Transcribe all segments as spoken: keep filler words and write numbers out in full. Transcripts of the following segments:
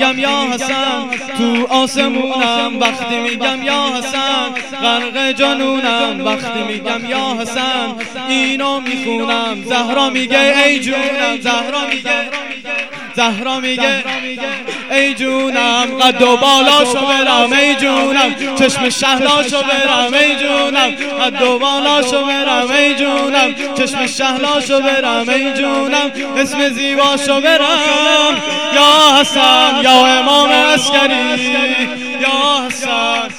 میگم یا حسن تو آسمونم، وقتی میگم یا حسن غرق جنونم، وقتی میگم یا حسن اینو میخونم. زهرا میگه ای جونم، زهرا میگه زهرا میگه ای جونم، قد و بالاشو برم ای جونم، چشم شهلاشو برم ای جونم، قد و بالاشو برم ای جونم، چشم شهلاشو برم ای جونم، اسم زیباشو برم. یا حسن یا امام عسکری، یا حسن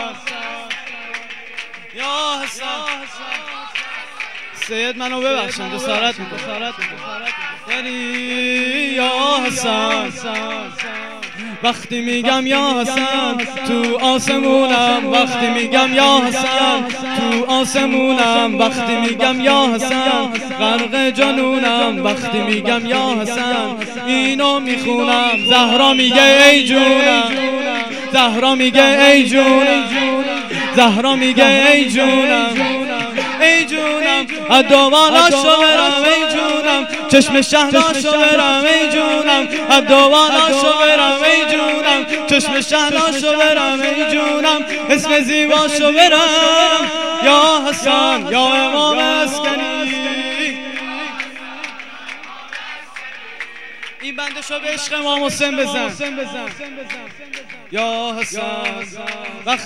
یا حسن. سید منو ببخشن، جسارت میکنم یعنی یا حسن وقتی میگم یا حسن تو آسمونم، وقتی میگم یا حسن تو آسمونم، وقتی میگم یا حسن غرق جنونم، وقتی میگم یا حسن اینو میخونم. زهرا میگه ای جونم، زهرا میگه ای جونم، زهرا میگه ای جونم، ای جونم، ادواناشو برم ای جونم، چشم شهلاشو برم ای جونم، ادواناشو برم ای جونم، چشم شهلاشو برم ای جونم، اسم زیباشو برم. یا حسن یا امام عسکری. این بندشو به عشق امام حسین بزن. یا حسن